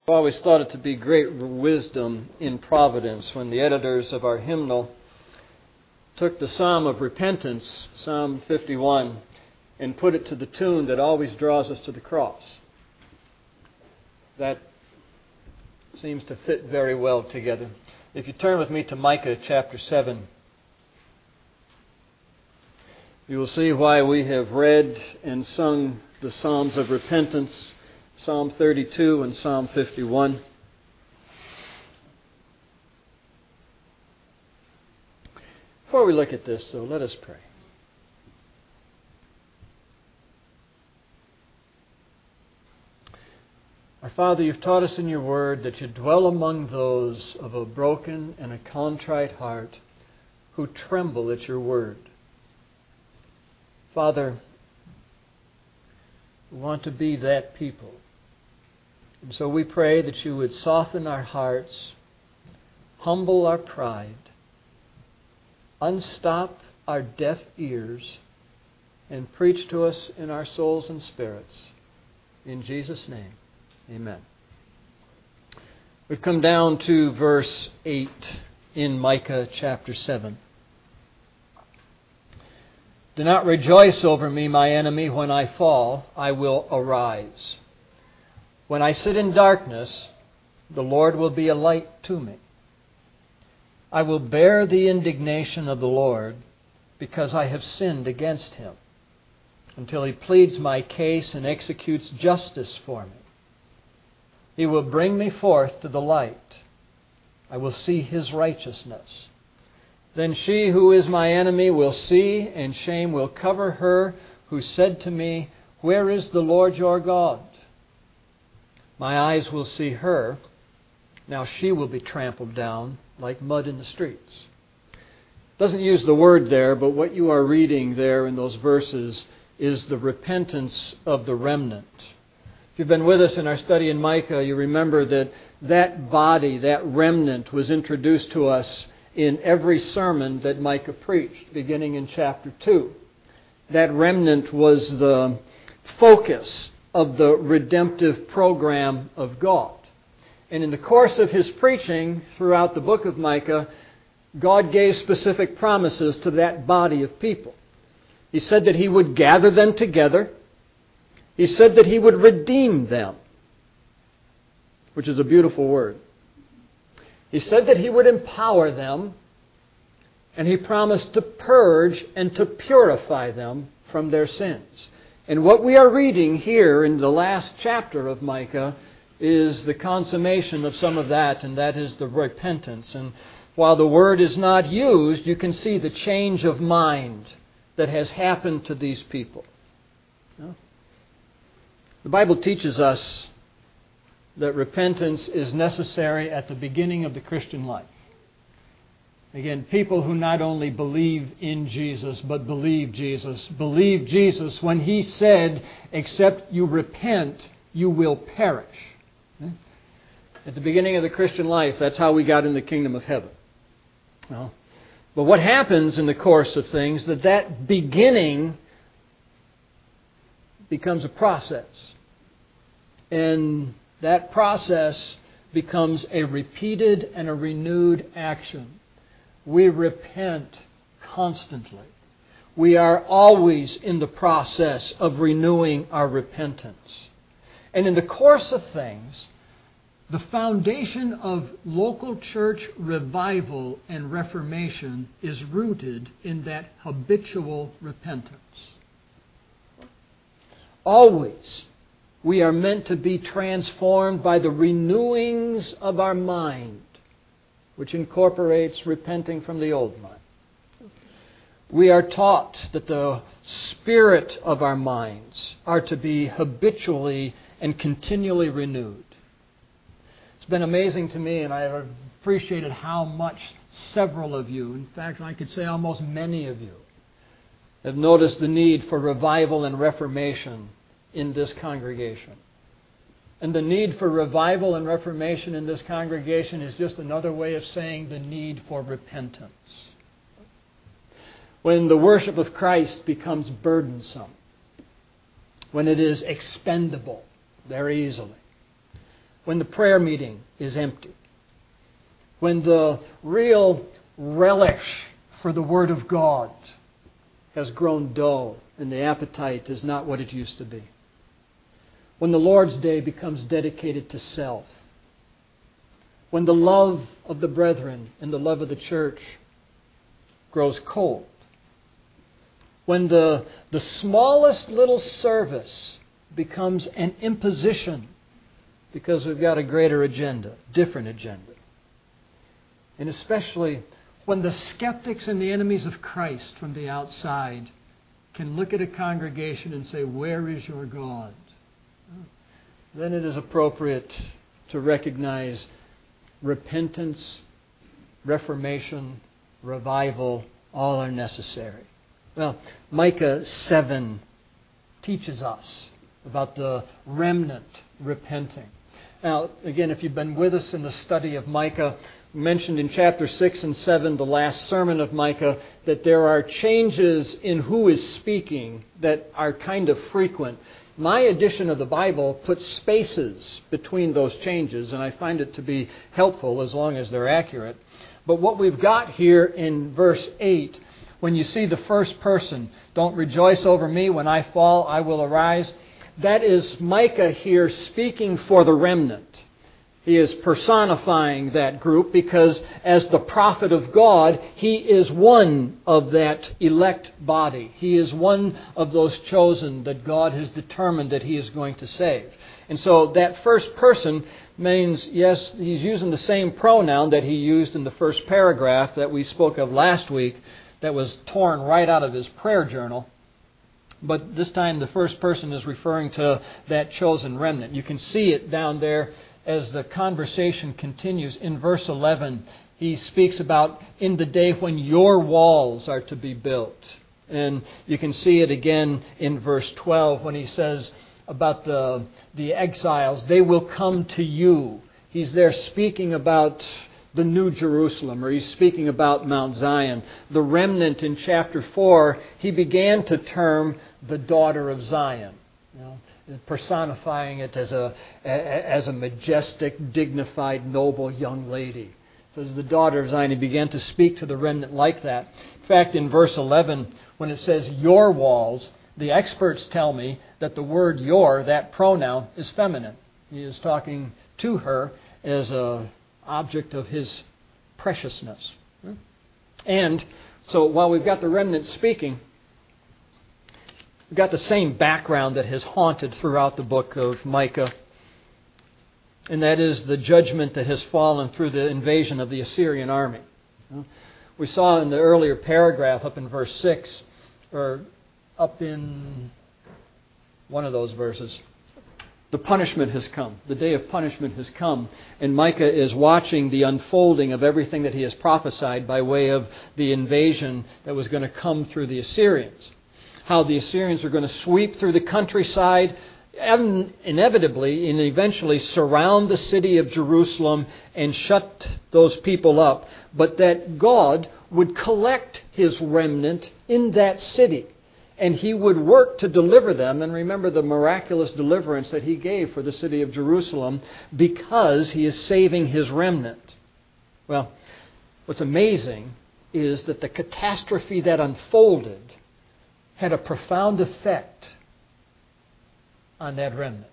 I've always thought it to be great wisdom in providence when the editors of our hymnal took the Psalm of Repentance, Psalm 51, and put it to the tune that always draws us to the cross. That seems to fit very well together. If you turn with me to Micah chapter 7, you will see why we have read and sung the Psalms of Repentance, Psalm 32 and Psalm 51. Before we look at this, though, let us pray. Our Father, you've taught us in your word that you dwell among those of a broken and a contrite heart who tremble at your word. Father, we want to be that people. And so we pray that you would soften our hearts, humble our pride, unstop our deaf ears, and preach to us in our souls and spirits. In Jesus' name, amen. We've come down to verse 8 in Micah chapter 7. Do not rejoice over me, my enemy. When I fall, I will arise. When I sit in darkness, the Lord will be a light to me. I will bear the indignation of the Lord because I have sinned against Him, until He pleads my case and executes justice for me. He will bring me forth to the light. I will see His righteousness. Then she who is my enemy will see, and shame will cover her who said to me, "Where is the Lord your God?" My eyes will see her. Now she will be trampled down like mud in the streets. Doesn't use the word there, but what you are reading there in those verses is the repentance of the remnant. If you've been with us in our study in Micah, you remember that body, that remnant, was introduced to us in every sermon that Micah preached, beginning in chapter 2. That remnant was the focus of the redemptive program of God. And in the course of his preaching throughout the book of Micah, God gave specific promises to that body of people. He said that He would gather them together. He said that He would redeem them, which is a beautiful word. He said that He would empower them, and He promised to purge and to purify them from their sins. And what we are reading here in the last chapter of Micah is the consummation of some of that, and that is the repentance. And while the word is not used, you can see the change of mind that has happened to these people. The Bible teaches us that repentance is necessary at the beginning of the Christian life. Again, people who not only believe in Jesus, but believe Jesus when He said, "Except you repent, you will perish." At the beginning of the Christian life, that's how we got in the kingdom of heaven. But what happens in the course of things, that beginning becomes a process. And that process becomes a repeated and a renewed action. We repent constantly. We are always in the process of renewing our repentance. And in the course of things, the foundation of local church revival and reformation is rooted in that habitual repentance. Always, we are meant to be transformed by the renewings of our mind, which incorporates repenting from the old mind. We are taught that the spirit of our minds are to be habitually and continually renewed. It's been amazing to me, and I have appreciated how much several of you, in fact, I could say almost many of you, have noticed the need for revival and reformation in this congregation. And the need for revival and reformation in this congregation is just another way of saying the need for repentance. When the worship of Christ becomes burdensome, when it is expendable very easily, when the prayer meeting is empty, when the real relish for the Word of God has grown dull and the appetite is not what it used to be, when the Lord's Day becomes dedicated to self, when the love of the brethren and the love of the church grows cold, when the smallest little service becomes an imposition because we've got a greater agenda, different agenda. And especially when the skeptics and the enemies of Christ from the outside can look at a congregation and say, "Where is your God?" Then it is appropriate to recognize repentance, reformation, revival, all are necessary. Well, Micah 7 teaches us about the remnant repenting. Now, again, if you've been with us in the study of Micah, mentioned in chapter 6 and 7, the last sermon of Micah, that there are changes in who is speaking that are kind of frequent. My edition of the Bible puts spaces between those changes, and I find it to be helpful as long as they're accurate. But what we've got here in verse 8, when you see the first person, "Don't rejoice over me, when I fall, I will arise," that is Micah here speaking for the remnant. He is personifying that group because as the prophet of God, he is one of that elect body. He is one of those chosen that God has determined that he is going to save. And so that first person means, yes, he's using the same pronoun that he used in the first paragraph that we spoke of last week that was torn right out of his prayer journal. But this time the first person is referring to that chosen remnant. You can see it down there as the conversation continues. In verse 11, he speaks about in the day when your walls are to be built. And you can see it again in verse 12 when he says about the exiles, they will come to you. He's there speaking about the New Jerusalem, or he's speaking about Mount Zion. The remnant in chapter 4, he began to term the daughter of Zion, personifying it as a majestic, dignified, noble young lady. So as the daughter of Zion, he began to speak to the remnant like that. In fact, in verse 11, when it says your walls, the experts tell me that the word your, that pronoun, is feminine. He is talking to her as an object of his preciousness. And so while we've got the remnant speaking, we've got the same background that has haunted throughout the book of Micah. And that is the judgment that has fallen through the invasion of the Assyrian army. We saw in the earlier paragraph up in verse 6, or up in one of those verses, the punishment has come. The day of punishment has come. And Micah is watching the unfolding of everything that he has prophesied by way of the invasion that was going to come through the Assyrians. How the Assyrians are going to sweep through the countryside, inevitably and eventually surround the city of Jerusalem and shut those people up. But that God would collect his remnant in that city. And he would work to deliver them. And remember the miraculous deliverance that he gave for the city of Jerusalem because he is saving his remnant. Well, what's amazing is that the catastrophe that unfolded had a profound effect on that remnant.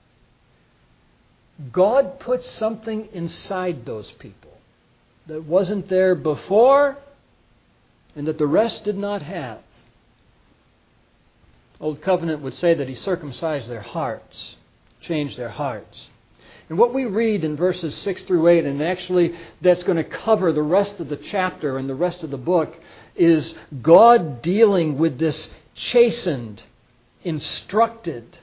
God put something inside those people that wasn't there before and that the rest did not have. Old Covenant would say that he circumcised their hearts, changed their hearts. And what we read in verses 6 through 8, and actually that's going to cover the rest of the chapter and the rest of the book, is God dealing with this chastened, instructed,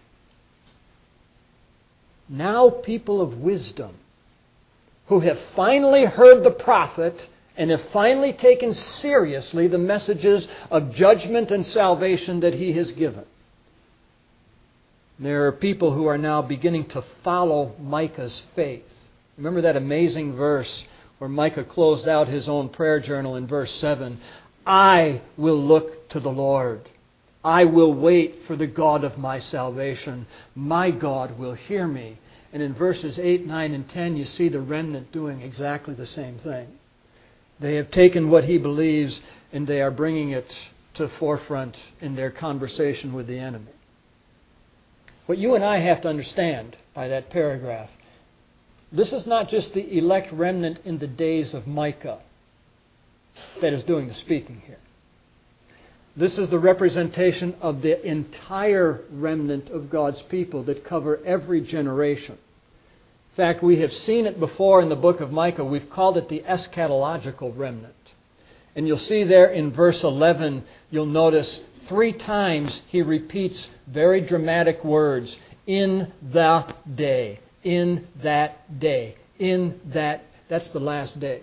now people of wisdom who have finally heard the prophet and have finally taken seriously the messages of judgment and salvation that he has given. There are people who are now beginning to follow Micah's faith. Remember that amazing verse where Micah closed out his own prayer journal in verse 7. I will look to the Lord. I will wait for the God of my salvation. My God will hear me. And in verses 8, 9, and 10, you see the remnant doing exactly the same thing. They have taken what he believes and they are bringing it to the forefront in their conversation with the enemy. What you and I have to understand by that paragraph, this is not just the elect remnant in the days of Micah that is doing the speaking here. This is the representation of the entire remnant of God's people that cover every generation. In fact, we have seen it before in the book of Micah. We've called it the eschatological remnant. And you'll see there in verse 11, you'll notice 3 times he repeats very dramatic words. In the day. In that day. In that. That's the last day.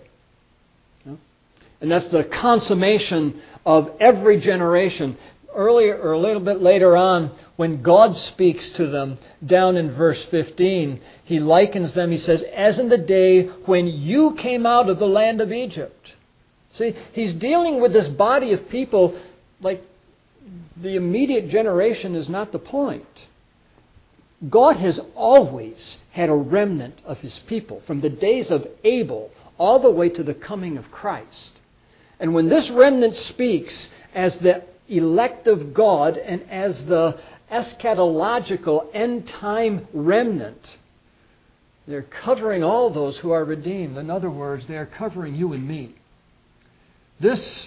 And that's the consummation of every generation. Earlier, or a little bit later on, when God speaks to them, down in verse 15, he likens them, he says, as in the day when you came out of the land of Egypt. See, he's dealing with this body of people like the immediate generation is not the point. God has always had a remnant of his people, from the days of Abel all the way to the coming of Christ. And when this remnant speaks as the elect of God and as the eschatological end-time remnant, they're covering all those who are redeemed. In other words, they're covering you and me. This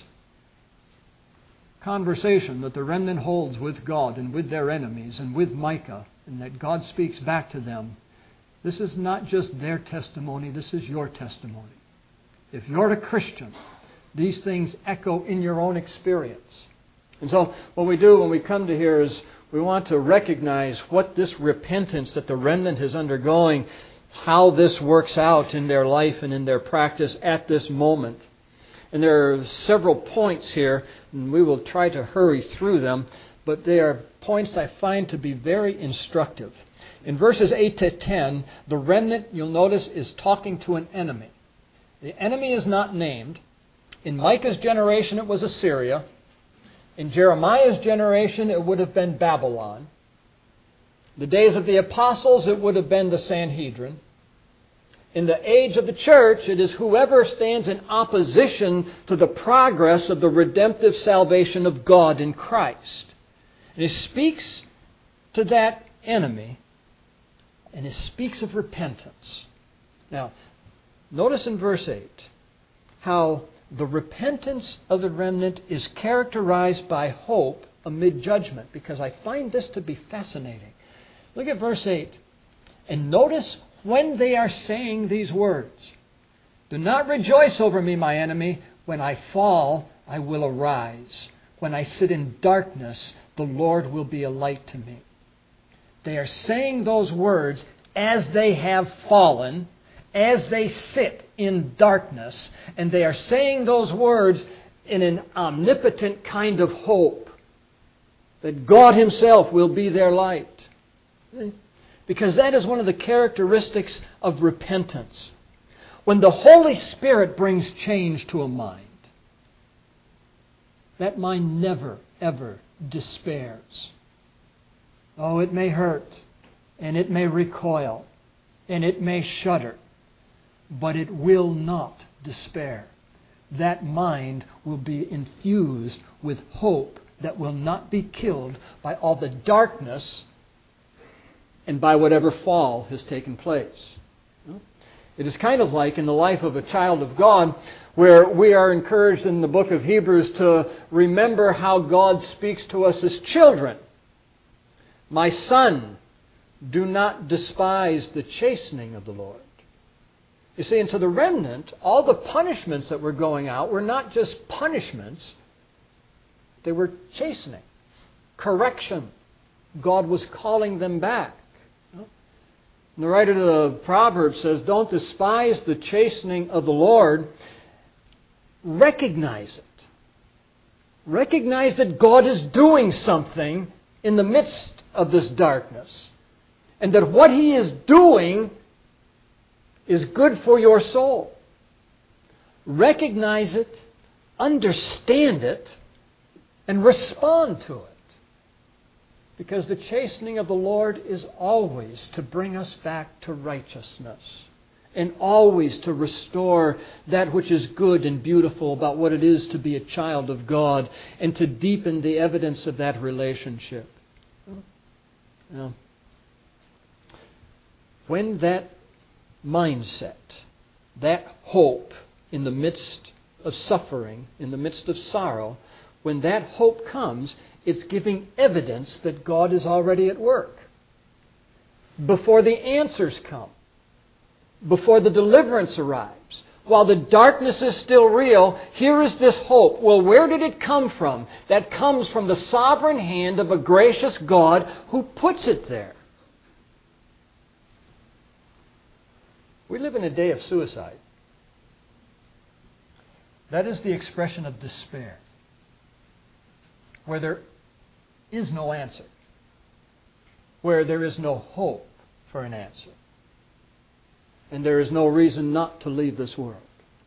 conversation that the remnant holds with God and with their enemies and with Micah, and that God speaks back to them, this is not just their testimony, this is your testimony. If you're a Christian, these things echo in your own experience. And so what we do when we come to here is we want to recognize what this repentance that the remnant is undergoing, how this works out in their life and in their practice at this moment. And there are several points here, and we will try to hurry through them, but they are points I find to be very instructive. In verses 8 to 10, the remnant, you'll notice, is talking to an enemy. The enemy is not named. In Micah's generation, it was Assyria. In Jeremiah's generation, it would have been Babylon. The days of the apostles, it would have been the Sanhedrin. In the age of the church, it is whoever stands in opposition to the progress of the redemptive salvation of God in Christ. And he speaks to that enemy, and he speaks of repentance. Now, notice in verse 8 how the repentance of the remnant is characterized by hope amid judgment, because I find this to be fascinating. Look at verse 8. And notice when they are saying these words. Do not rejoice over me, my enemy. When I fall, I will arise. When I sit in darkness, the Lord will be a light to me. They are saying those words as they have fallen, as they sit in darkness, and they are saying those words in an omnipotent kind of hope that God himself will be their light. Because that is one of the characteristics of repentance. When the Holy Spirit brings change to a mind, that mind never, ever despairs. Oh, it may hurt, and it may recoil, and it may shudder, but it will not despair. That mind will be infused with hope that will not be killed by all the darkness and by whatever fall has taken place. It is kind of like in the life of a child of God, where we are encouraged in the book of Hebrews to remember how God speaks to us as children. My son, do not despise the chastening of the Lord. You see, and to the remnant, all the punishments that were going out were not just punishments, they were chastening, correction. God was calling them back. And the writer of the Proverbs says, don't despise the chastening of the Lord. Recognize it. Recognize that God is doing something in the midst of this darkness. And that what He is doing is good for your soul. Recognize it, understand it, and respond to it. Because the chastening of the Lord is always to bring us back to righteousness, and always to restore that which is good and beautiful about what it is to be a child of God, and to deepen the evidence of that relationship. Now, when that mindset, that hope in the midst of suffering, in the midst of sorrow, when that hope comes, it's giving evidence that God is already at work. Before the answers come, before the deliverance arrives, while the darkness is still real, here is this hope. Well, where did it come from? That comes from the sovereign hand of a gracious God who puts it there. We live in a day of suicide. That is the expression of despair, where there is no answer, where there is no hope for an answer, and there is no reason not to leave this world.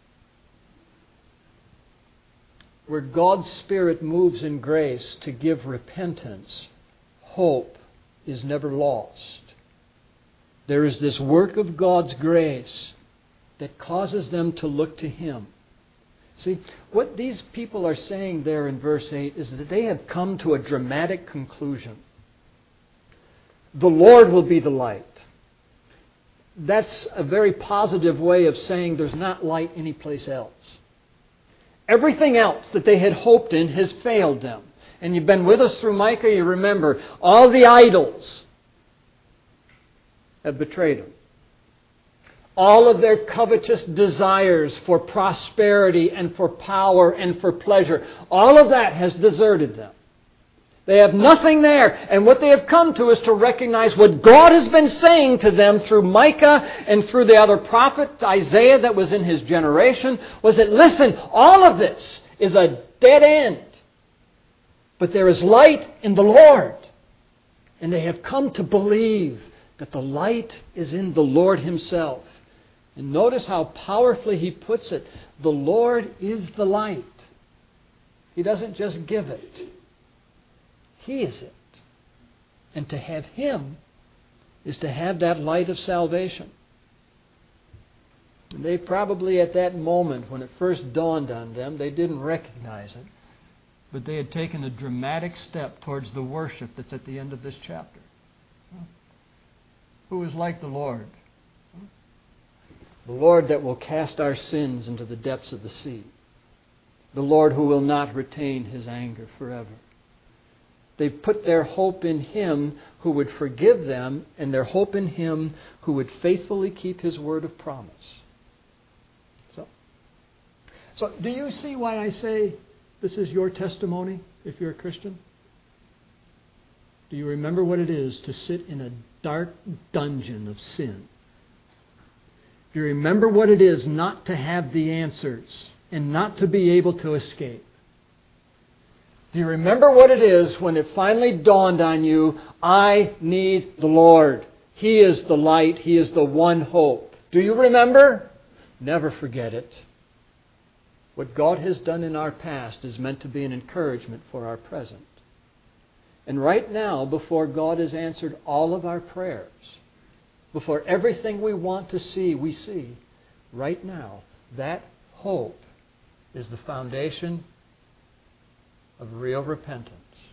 Where God's Spirit moves in grace to give repentance, hope is never lost. There is this work of God's grace that causes them to look to Him. See, what these people are saying there in verse 8 is that they have come to a dramatic conclusion. The Lord will be the light. That's a very positive way of saying there's not light anyplace else. Everything else that they had hoped in has failed them. And you've been with us through Micah, you remember, all the idols have betrayed them. All of their covetous desires for prosperity and for power and for pleasure, all of that has deserted them. They have nothing there. And what they have come to is to recognize what God has been saying to them through Micah and through the other prophet, Isaiah, that was in his generation, was that, listen, all of this is a dead end. But there is light in the Lord. And they have come to believe that the light is in the Lord Himself. And notice how powerfully he puts it. The Lord is the light. He doesn't just give it. He is it. And to have Him is to have that light of salvation. And they probably at that moment, when it first dawned on them, they didn't recognize it. But they had taken a dramatic step towards the worship that's at the end of this chapter. Who is like the Lord? The Lord that will cast our sins into the depths of the sea. The Lord who will not retain His anger forever. They put their hope in Him who would forgive them, and their hope in Him who would faithfully keep His word of promise. So do you see why I say this is your testimony if you're a Christian? Do you remember what it is to sit in a dark dungeon of sin? Do you remember what it is not to have the answers and not to be able to escape? Do you remember what it is when it finally dawned on you, I need the Lord. He is the light. He is the one hope. Do you remember? Never forget it. What God has done in our past is meant to be an encouragement for our present. And right now, before God has answered all of our prayers, before everything we want to see, we see, right now, that hope is the foundation of real repentance.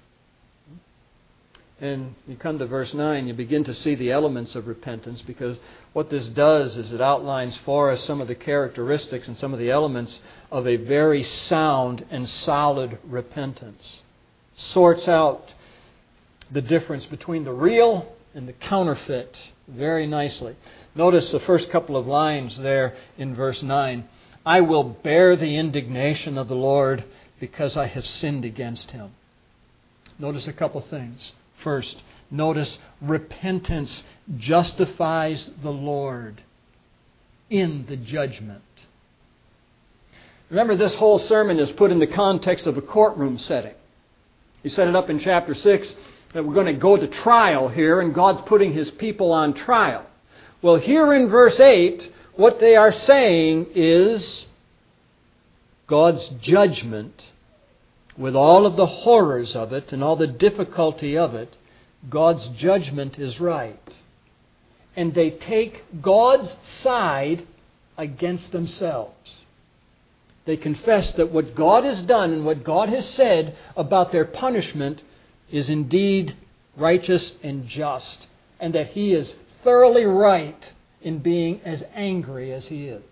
And you come to verse 9, you begin to see the elements of repentance, because what this does is it outlines for us some of the characteristics and some of the elements of a very sound and solid repentance. Sorts out the difference between the real and the counterfeit very nicely. Notice the first couple of lines there in verse 9. I will bear the indignation of the Lord because I have sinned against Him. Notice a couple things. First, notice repentance justifies the Lord in the judgment. Remember, this whole sermon is put in the context of a courtroom setting. He set it up in chapter 6 that we're going to go to trial here, and God's putting His people on trial. Well, here in verse 8, what they are saying is God's judgment, with all of the horrors of it and all the difficulty of it, God's judgment is right. And they take God's side against themselves. They confess that what God has done and what God has said about their punishment is indeed righteous and just, and that He is thoroughly right in being as angry as He is.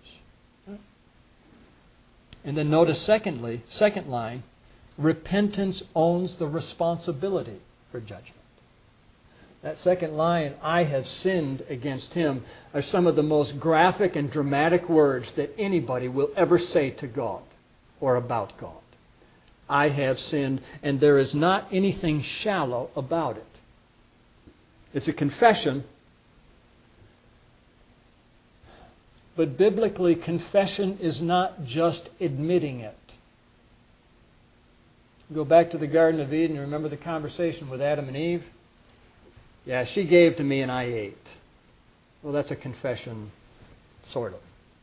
And then notice second line, repentance owns the responsibility for judgment. That second line, I have sinned against Him, are some of the most graphic and dramatic words that anybody will ever say to God or about God. I have sinned, and there is not anything shallow about it. It's a confession, but biblically, confession is not just admitting it. Go back to the Garden of Eden, remember the conversation with Adam and Eve? Yeah, she gave to me and I ate. Well, that's a confession, sort of.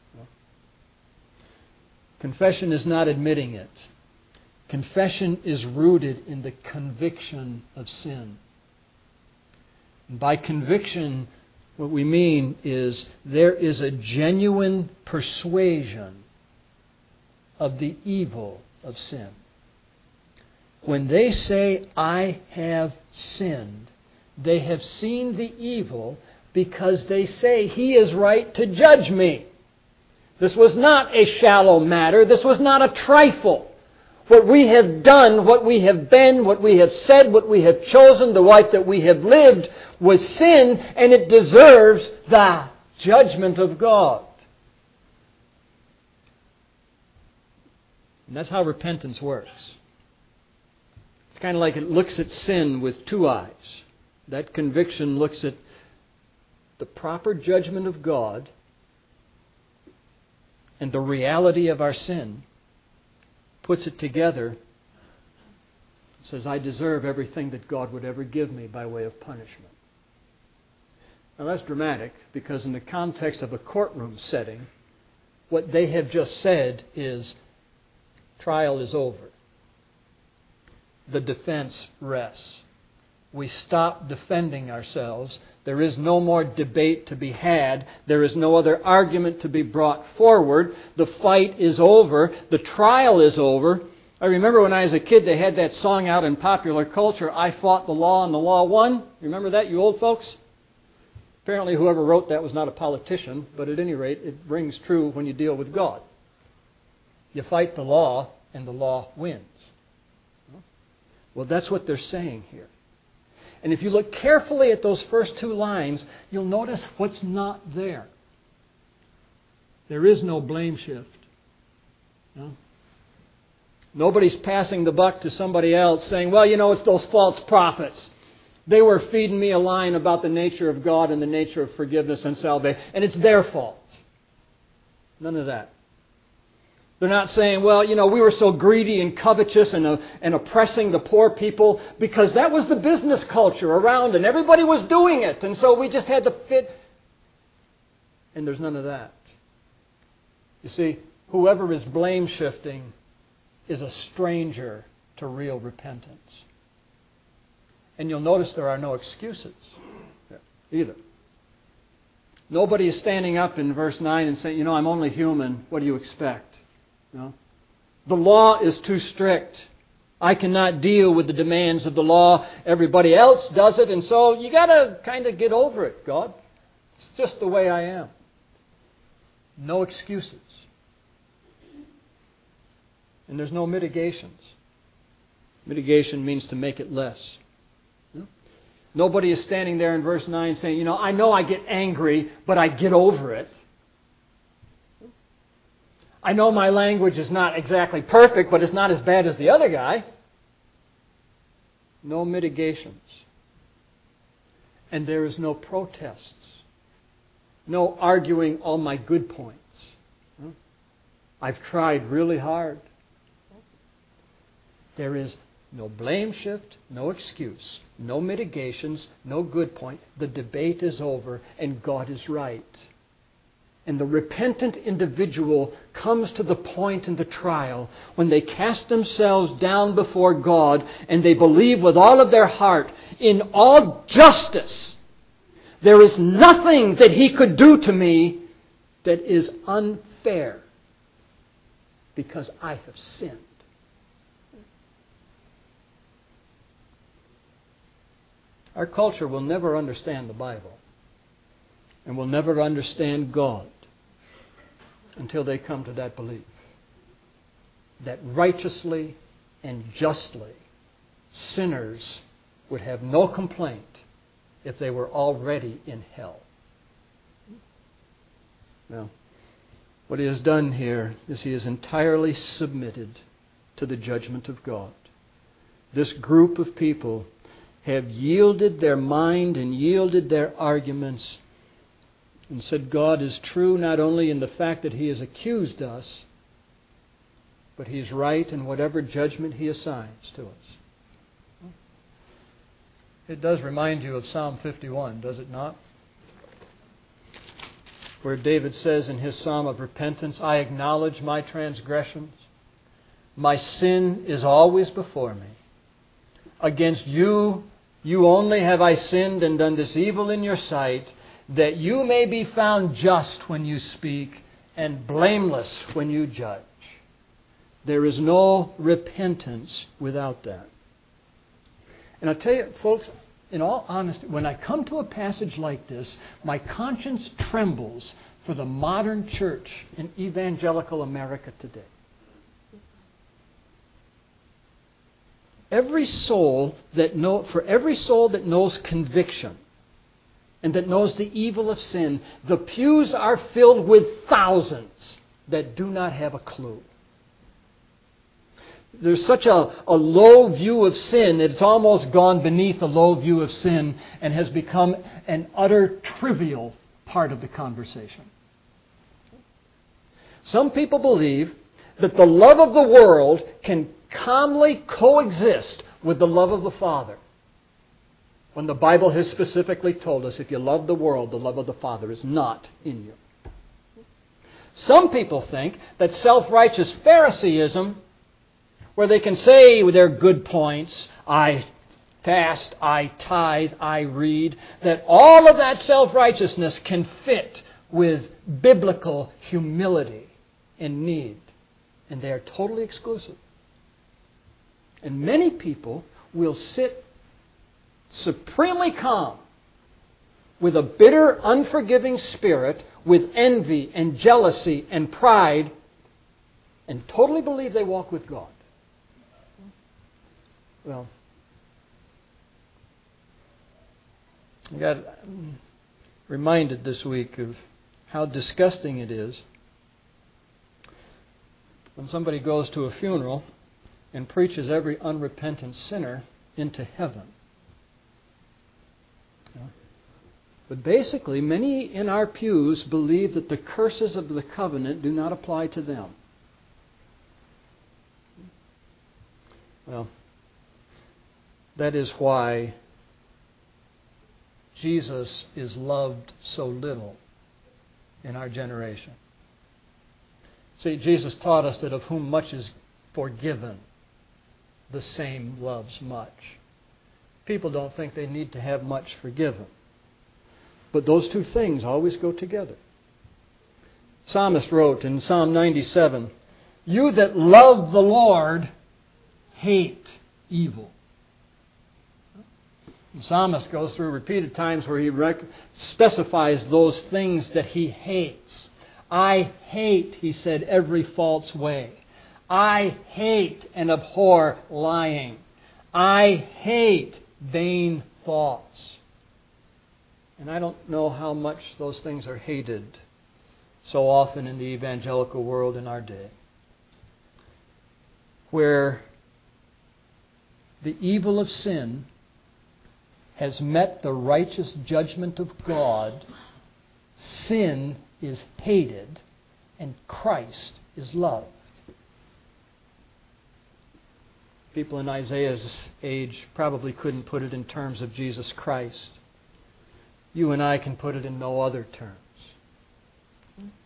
Confession is not admitting it. Confession is rooted in the conviction of sin. And by conviction, what we mean is there is a genuine persuasion of the evil of sin. When they say, I have sinned, they have seen the evil because they say, He is right to judge me. This was not a shallow matter. This was not a trifle. What we have done, what we have been, what we have said, what we have chosen, the life that we have lived was sin, and it deserves the judgment of God. And that's how repentance works. It's kind of like it looks at sin with two eyes. That conviction looks at the proper judgment of God and the reality of our sin, puts it together, says, I deserve everything that God would ever give me by way of punishment. Now that's dramatic, because in the context of a courtroom setting, what they have just said is, trial is over. The defense rests. We stop defending ourselves. There is no more debate to be had. There is no other argument to be brought forward. The fight is over. The trial is over. I remember when I was a kid, they had that song out in popular culture, I fought the law and the law won. Remember that, you old folks? Apparently whoever wrote that was not a politician, but at any rate, it rings true when you deal with God. You fight the law and the law wins. Well, that's what they're saying here. And if you look carefully at those first two lines, you'll notice what's not there. There is no blame shift. No? Nobody's passing the buck to somebody else saying, well, it's those false prophets. They were feeding me a line about the nature of God and the nature of forgiveness and salvation, and it's their fault. None of that. They're not saying, well, we were so greedy and covetous and oppressing the poor people because that was the business culture around and everybody was doing it. And so we just had to fit. And there's none of that. You see, whoever is blame shifting is a stranger to real repentance. And you'll notice there are no excuses either. Nobody is standing up in verse 9 and saying, I'm only human. What do you expect? No. The law is too strict. I cannot deal with the demands of the law. Everybody else does it, and so you got to kind of get over it, God. It's just the way I am. No excuses. And there's no mitigations. Mitigation means to make it less. No? Nobody is standing there in verse 9 saying, I know I get angry, but I get over it. I know my language is not exactly perfect, but it's not as bad as the other guy. No mitigations. And there is no protests. No arguing all my good points. I've tried really hard. There is no blame shift, no excuse, no mitigations, no good point. The debate is over and God is right. And the repentant individual comes to the point in the trial when they cast themselves down before God and they believe with all of their heart, in all justice, there is nothing that He could do to me that is unfair because I have sinned. Our culture will never understand the Bible and will never understand God until they come to that belief that righteously and justly sinners would have no complaint if they were already in hell. Now, what He has done here is He has entirely submitted to the judgment of God. This group of people have yielded their mind and yielded their arguments and said God is true not only in the fact that He has accused us, but He's right in whatever judgment He assigns to us. It does remind you of Psalm 51, does it not? Where David says in his psalm of repentance, I acknowledge my transgressions. My sin is always before me. Against you, you only have I sinned and done this evil in your sight, that you may be found just when you speak and blameless when you judge. There is no repentance without that. And I'll tell you, folks, in all honesty, when I come to a passage like this, my conscience trembles for the modern church in evangelical America today. For every soul that knows conviction and that knows the evil of sin, the pews are filled with thousands that do not have a clue. There's such a low view of sin that it's almost gone beneath a low view of sin and has become an utter trivial part of the conversation. Some people believe that the love of the world can calmly coexist with the love of the Father, when the Bible has specifically told us if you love the world, the love of the Father is not in you. Some people think that self-righteous Phariseeism, where they can say with their good points, I fast, I tithe, I read, that all of that self-righteousness can fit with biblical humility and need. And they are totally exclusive. And many people will sit supremely calm with a bitter, unforgiving spirit, with envy and jealousy and pride, and totally believe they walk with God. Well, I got reminded this week of how disgusting it is when somebody goes to a funeral and preaches every unrepentant sinner into heaven. But basically, many in our pews believe that the curses of the covenant do not apply to them. Well, that is why Jesus is loved so little in our generation. See, Jesus taught us that of whom much is forgiven, the same loves much. People don't think they need to have much forgiven. But those two things always go together. Psalmist wrote in Psalm 97, you that love the Lord hate evil. The psalmist goes through repeated times where he specifies those things that he hates. I hate, he said, every false way. I hate and abhor lying. I hate vain thoughts. And I don't know how much those things are hated so often in the evangelical world in our day, where the evil of sin has met the righteous judgment of God. Sin is hated and Christ is loved. People in Isaiah's age probably couldn't put it in terms of Jesus Christ. You and I can put it in no other terms.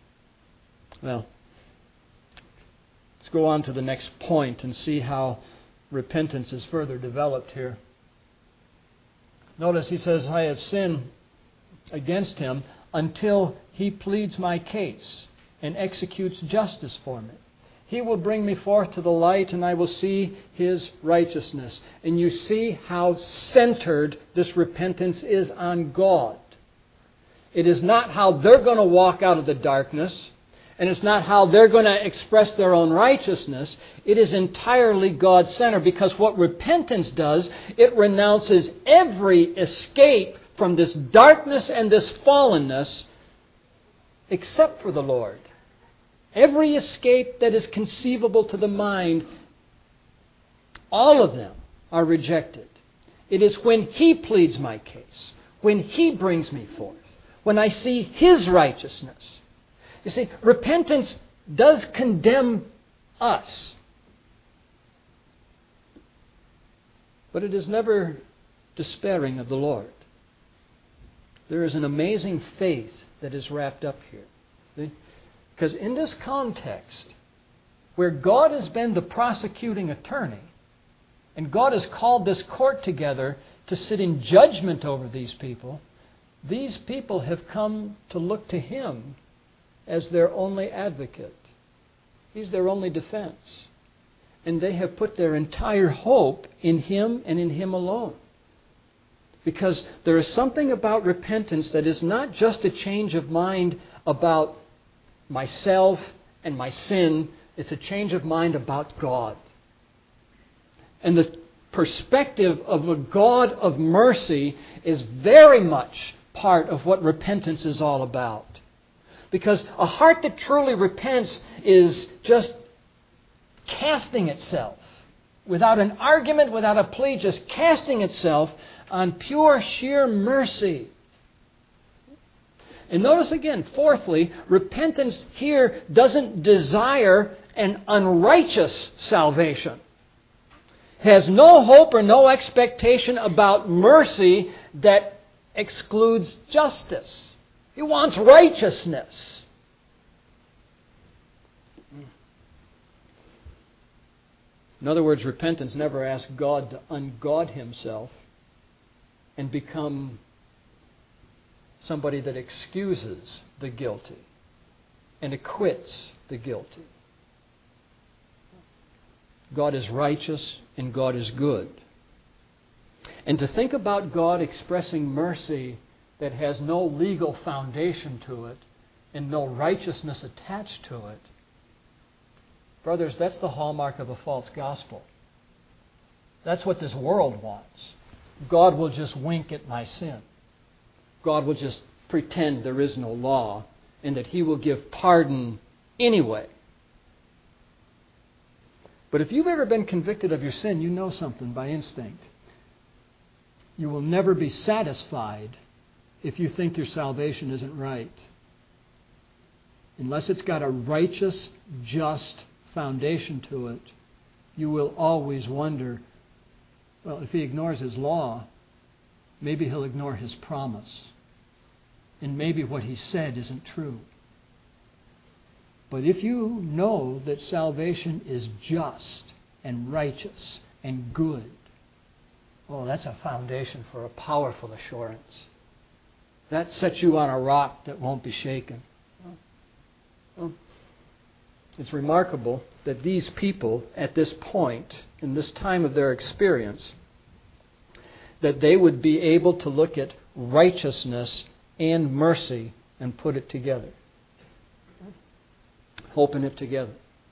Well, let's go on to the next point and see how repentance is further developed here. Notice he says, I have sinned against him until he pleads my case and executes justice for me. He will bring me forth to the light, and I will see his righteousness. And you see how centered this repentance is on God. It is not how they're going to walk out of the darkness, and it's not how they're going to express their own righteousness. It is entirely God-centered, because what repentance does, it renounces every escape from this darkness and this fallenness except for the Lord. Every escape that is conceivable to the mind, all of them are rejected. It is when He pleads my case, when He brings me forth, when I see His righteousness. You see, repentance does condemn us, but it is never despairing of the Lord. There is an amazing faith that is wrapped up here. See? Because in this context, where God has been the prosecuting attorney, and God has called this court together to sit in judgment over these people have come to look to Him as their only advocate. He's their only defense. And they have put their entire hope in Him and in Him alone. Because there is something about repentance that is not just a change of mind about myself and my sin. It's a change of mind about God. And the perspective of a God of mercy is very much part of what repentance is all about. Because a heart that truly repents is just casting itself, without an argument, without a plea, just casting itself on pure, sheer mercy. And notice again, fourthly, repentance here doesn't desire an unrighteous salvation. Has no hope or no expectation about mercy that excludes justice. He wants righteousness. In other words, repentance never asks God to ungod Himself and become somebody that excuses the guilty and acquits the guilty. God is righteous and God is good. And to think about God expressing mercy that has no legal foundation to it and no righteousness attached to it, brothers, that's the hallmark of a false gospel. That's what this world wants. God will just wink at my sin. God will just pretend there is no law and that He will give pardon anyway. But if you've ever been convicted of your sin, you know something by instinct. You will never be satisfied if you think your salvation isn't right. Unless it's got a righteous, just foundation to it, you will always wonder, well, if He ignores His law, maybe He'll ignore His promise. And maybe what He said isn't true. But if you know that salvation is just and righteous and good, oh, that's a foundation for a powerful assurance. That sets you on a rock that won't be shaken. Well, it's remarkable that these people, at this point, in this time of their experience, that they would be able to look at righteousness and mercy and put it together. Hope in it together.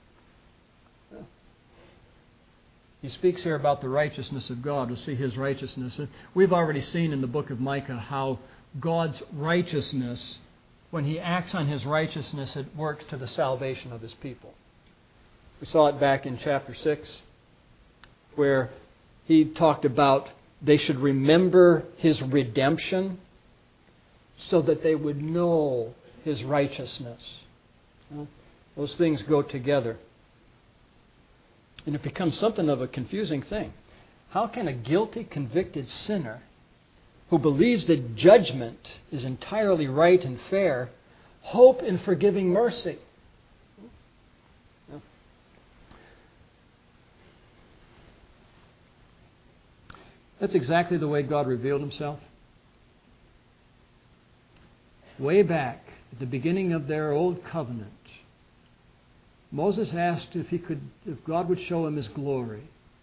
He speaks here about the righteousness of God. We'll see His righteousness. We've already seen in the book of Micah how God's righteousness, when He acts on His righteousness, it works to the salvation of His people. We saw it back in chapter 6, where He talked about they should remember His redemption so that they would know His righteousness. Those things go together. And it becomes something of a confusing thing. How can a guilty, convicted sinner who believes that judgment is entirely right and fair hope in forgiving mercy? That's exactly the way God revealed Himself. Way back at the beginning of their old covenant, Moses asked if God would show him His glory.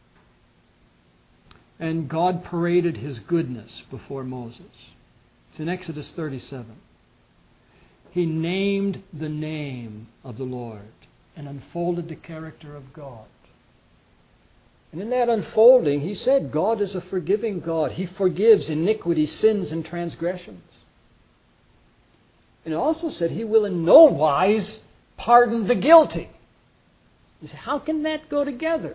And God paraded His goodness before Moses. It's in Exodus 37. He named the name of the Lord and unfolded the character of God. And in that unfolding, He said God is a forgiving God. He forgives iniquity, sins, and transgressions. And it also said He will in no wise pardon the guilty. You say, how can that go together?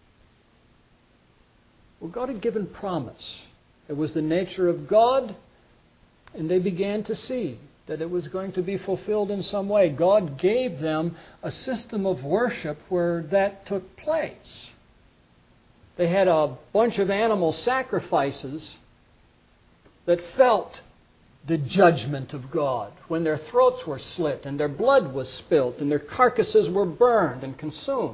Well, God had given promise. It was the nature of God, and they began to see that it was going to be fulfilled in some way. God gave them a system of worship where that took place. They had a bunch of animal sacrifices that felt the judgment of God when their throats were slit and their blood was spilt and their carcasses were burned and consumed.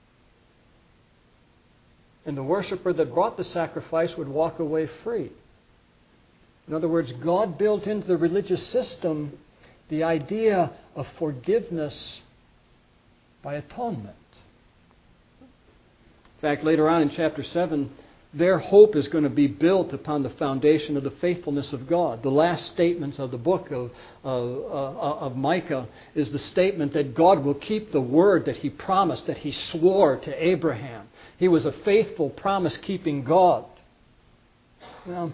And the worshiper that brought the sacrifice would walk away free. In other words, God built into the religious system the idea of forgiveness by atonement. In fact, later on in chapter 7, their hope is going to be built upon the foundation of the faithfulness of God. The last statements of the book of Micah is the statement that God will keep the word that He promised, that He swore to Abraham. He was a faithful, promise-keeping God. Well,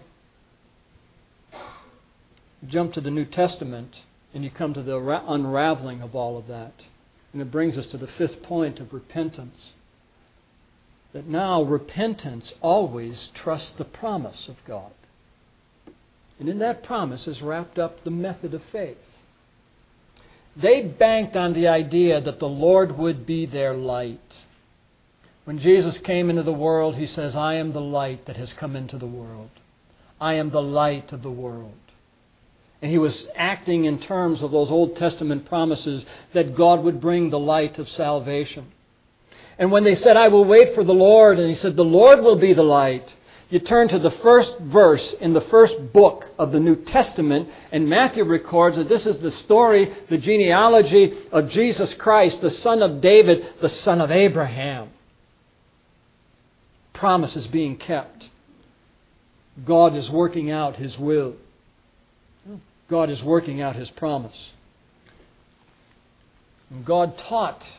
you jump to the New Testament and you come to the unraveling of all of that. And it brings us to the fifth point of repentance. That now repentance always trusts the promise of God. And in that promise is wrapped up the method of faith. They banked on the idea that the Lord would be their light. When Jesus came into the world, He says, I am the light that has come into the world. I am the light of the world. And He was acting in terms of those Old Testament promises that God would bring the light of salvation. And when they said, I will wait for the Lord, and He said, the Lord will be the light, you turn to the first verse in the first book of the New Testament, and Matthew records that this is the story, the genealogy of Jesus Christ, the son of David, the son of Abraham. Promise is being kept. God is working out His will. God is working out His promise. And God taught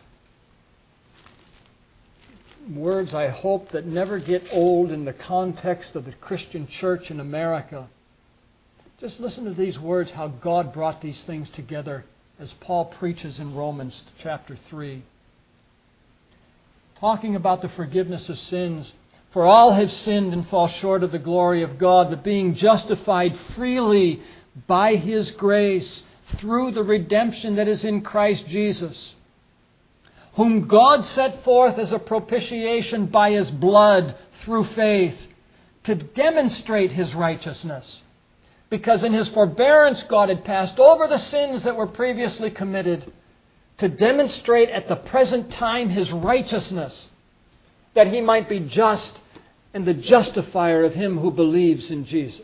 words, I hope, that never get old in the context of the Christian church in America. Just listen to these words, how God brought these things together as Paul preaches in Romans chapter 3. Talking about the forgiveness of sins. For all have sinned and fall short of the glory of God, but being justified freely by His grace through the redemption that is in Christ Jesus, whom God set forth as a propitiation by His blood through faith, to demonstrate His righteousness. Because in His forbearance God had passed over the sins that were previously committed, to demonstrate at the present time His righteousness, that He might be just and the justifier of him who believes in Jesus.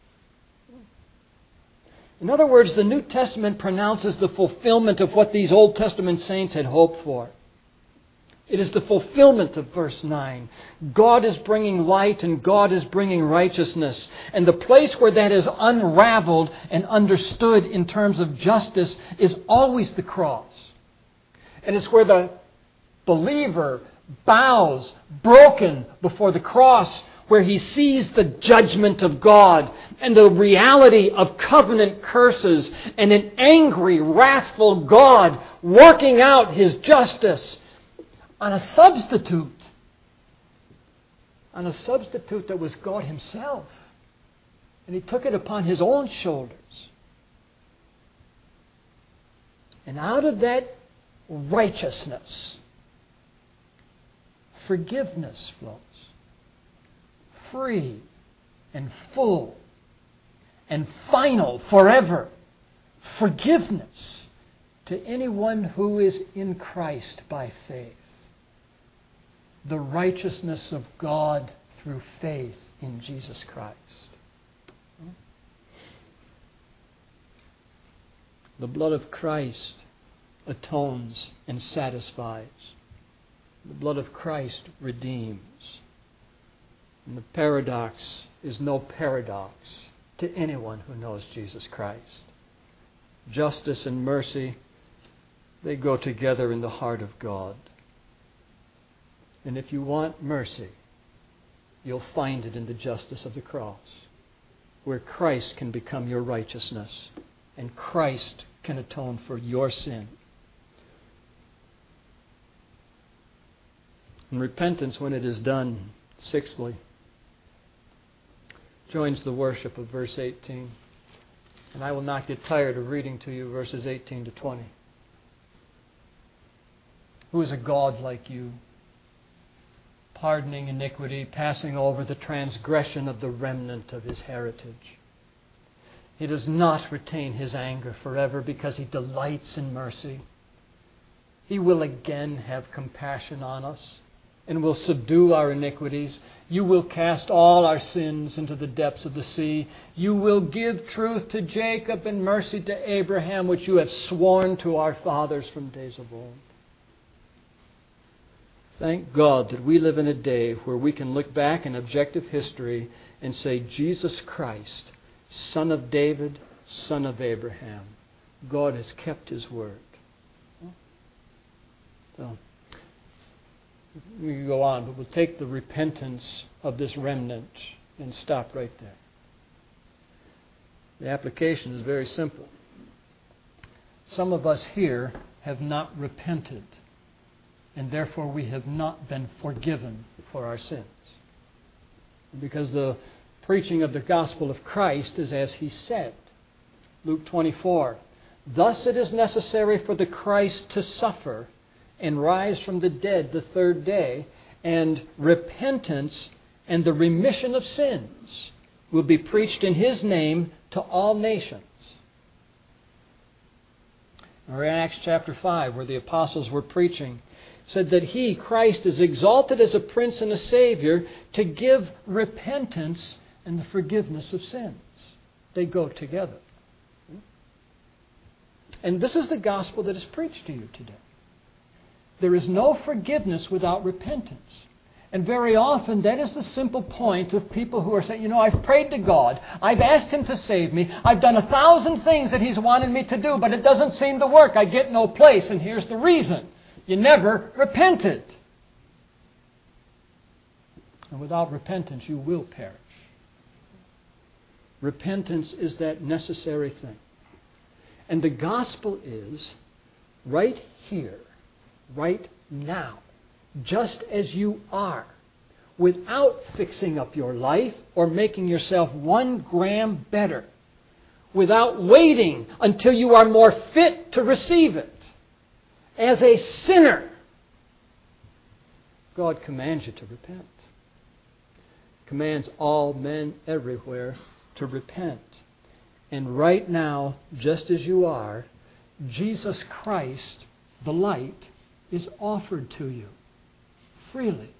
In other words, the New Testament pronounces the fulfillment of what these Old Testament saints had hoped for. It is the fulfillment of verse 9. God is bringing light and God is bringing righteousness. And the place where that is unraveled and understood in terms of justice is always the cross. And it's where the believer bows broken before the cross, where he sees the judgment of God and the reality of covenant curses and an angry, wrathful God working out His justice on a substitute that was God Himself. And He took it upon His own shoulders. And out of that righteousness, forgiveness flows. Free and full and final forever forgiveness to anyone who is in Christ by faith. The righteousness of God through faith in Jesus Christ. The blood of Christ atones and satisfies. The blood of Christ redeems. And the paradox is no paradox to anyone who knows Jesus Christ. Justice and mercy, they go together in the heart of God. And if you want mercy, you'll find it in the justice of the cross, where Christ can become your righteousness and Christ can atone for your sin. And repentance, when it is done, sixthly, joins the worship of verse 18. And I will not get tired of reading to you verses 18 to 20. Who is a God like you, pardoning iniquity, passing over the transgression of the remnant of His heritage? He does not retain His anger forever because He delights in mercy. He will again have compassion on us and will subdue our iniquities. You will cast all our sins into the depths of the sea. You will give truth to Jacob and mercy to Abraham, which you have sworn to our fathers from days of old. Thank God that we live in a day where we can look back in objective history and say, Jesus Christ, Son of David, Son of Abraham. God has kept His word. So, we can go on, but we'll take the repentance of this remnant and stop right there. The application is very simple. Some of us here have not repented, and therefore we have not been forgiven for our sins. Because the preaching of the gospel of Christ is as He said. Luke 24, thus it is necessary for the Christ to suffer and rise from the dead the third day, and repentance and the remission of sins will be preached in His name to all nations. Or in Acts chapter 5, where the apostles were preaching, said that He, Christ, is exalted as a prince and a savior to give repentance and the forgiveness of sins. They go together. And this is the gospel that is preached to you today. There is no forgiveness without repentance. And very often that is the simple point of people who are saying, I've prayed to God. I've asked Him to save me. I've done 1,000 things that He's wanted me to do, but it doesn't seem to work. I get no place. And here's the reason. You never repented. And without repentance, you will perish. Repentance is that necessary thing. And the gospel is right here, right now, just as you are, without fixing up your life or making yourself 1 gram better, without waiting until you are more fit to receive it. As a sinner, God commands you to repent. Commands all men everywhere to repent. And right now, just as you are, Jesus Christ, the light, is offered to you freely.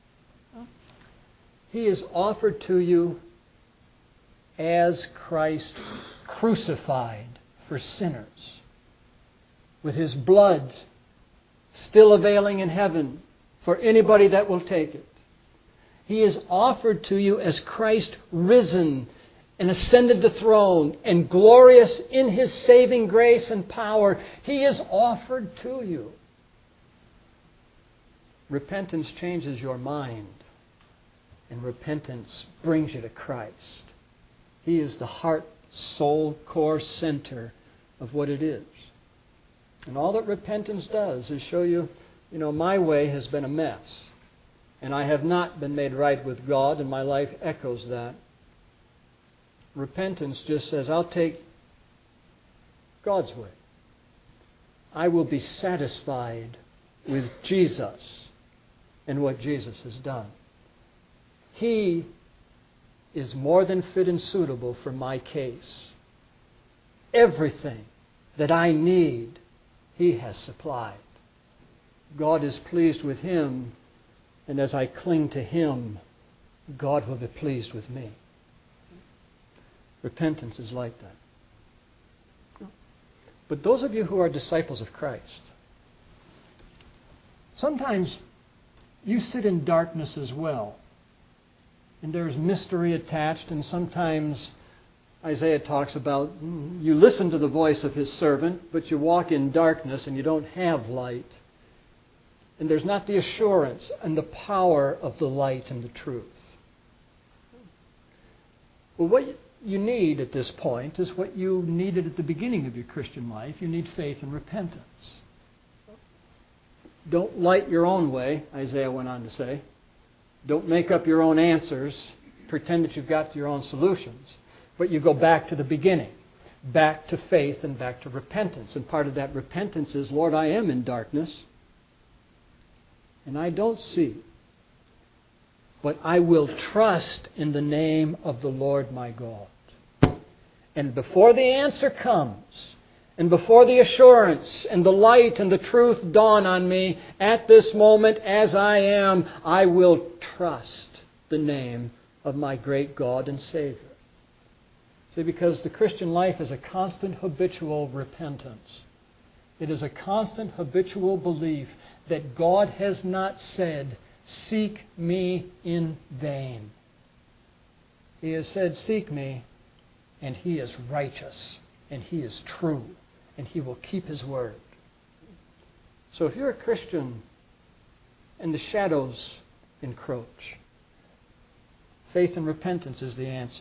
He is offered to you as Christ crucified for sinners, with His blood still availing in heaven for anybody that will take it. He is offered to you as Christ risen and ascended the throne and glorious in His saving grace and power. He is offered to you. Repentance changes your mind, and repentance brings you to Christ. He is the heart, soul, core center of what it is. And all that repentance does is show you, my way has been a mess. And I have not been made right with God, and my life echoes that. Repentance just says, I'll take God's way. I will be satisfied with Jesus and what Jesus has done. He is more than fit and suitable for my case. Everything that I need, He has supplied. God is pleased with Him, and as I cling to Him, God will be pleased with me. Repentance is like that. But those of you who are disciples of Christ, sometimes you sit in darkness as well. And there's mystery attached, and sometimes Isaiah talks about you listen to the voice of his servant, but you walk in darkness and you don't have light. And there's not the assurance and the power of the light and the truth. Well, what you need at this point is what you needed at the beginning of your Christian life. You need faith and repentance. Don't light your own way, Isaiah went on to say. Don't make up your own answers, pretend that you've got your own solutions. But you go back to the beginning, back to faith and back to repentance. And part of that repentance is, Lord, I am in darkness, and I don't see. But I will trust in the name of the Lord my God. And before the answer comes, and before the assurance and the light and the truth dawn on me, at this moment as I am, I will trust the name of my great God and Savior. See, because the Christian life is a constant habitual repentance. It is a constant habitual belief that God has not said, seek me in vain. He has said, seek me, and He is righteous, and He is true, and He will keep His word. So if you're a Christian and the shadows encroach, faith and repentance is the answer.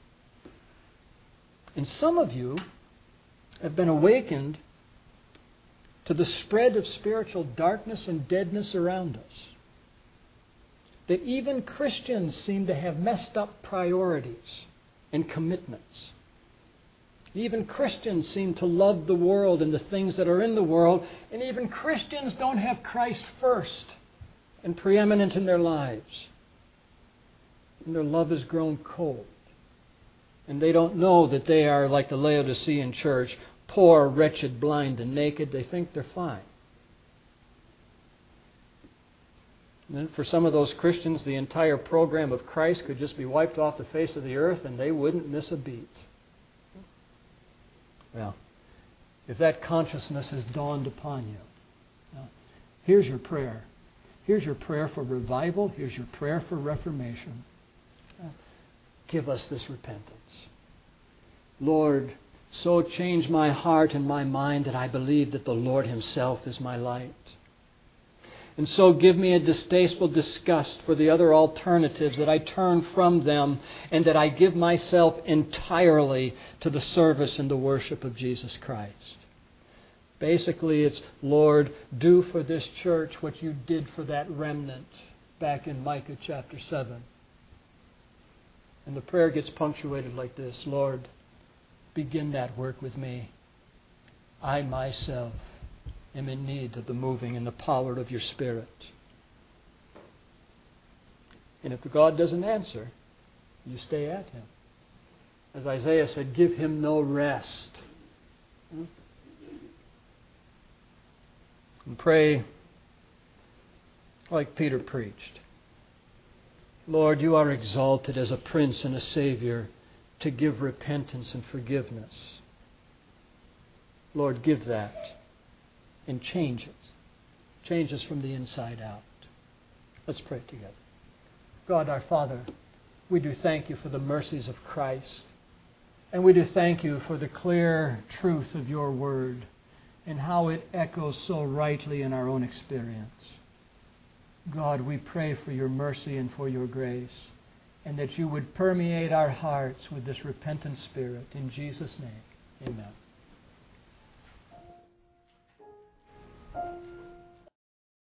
And some of you have been awakened to the spread of spiritual darkness and deadness around us. That even Christians seem to have messed up priorities and commitments. Even Christians seem to love the world and the things that are in the world, and even Christians don't have Christ first and preeminent in their lives. And their love has grown cold. And they don't know that they are like the Laodicean church, poor, wretched, blind, and naked. They think they're fine. And then for some of those Christians, the entire program of Christ could just be wiped off the face of the earth and they wouldn't miss a beat. Well, if that consciousness has dawned upon you, now, here's your prayer. Here's your prayer for revival. Here's your prayer for reformation. Give us this repentance. Lord, so change my heart and my mind that I believe that the Lord Himself is my light. And so give me a distasteful disgust for the other alternatives, that I turn from them and that I give myself entirely to the service and the worship of Jesus Christ. Basically, it's, Lord, do for this church what you did for that remnant back in Micah chapter 7. And the prayer gets punctuated like this: Lord, begin that work with me. I myself am in need of the moving and the power of your Spirit. And if God doesn't answer, you stay at Him. As Isaiah said, give Him no rest. And pray like Peter preached. Lord, you are exalted as a Prince and a Savior to give repentance and forgiveness. Lord, give that and change it. Change us from the inside out. Let's pray together. God, our Father, we do thank you for the mercies of Christ. And we do thank you for the clear truth of your word and how it echoes so rightly in our own experience. God, we pray for your mercy and for your grace, and that you would permeate our hearts with this repentant spirit. In Jesus' name, amen.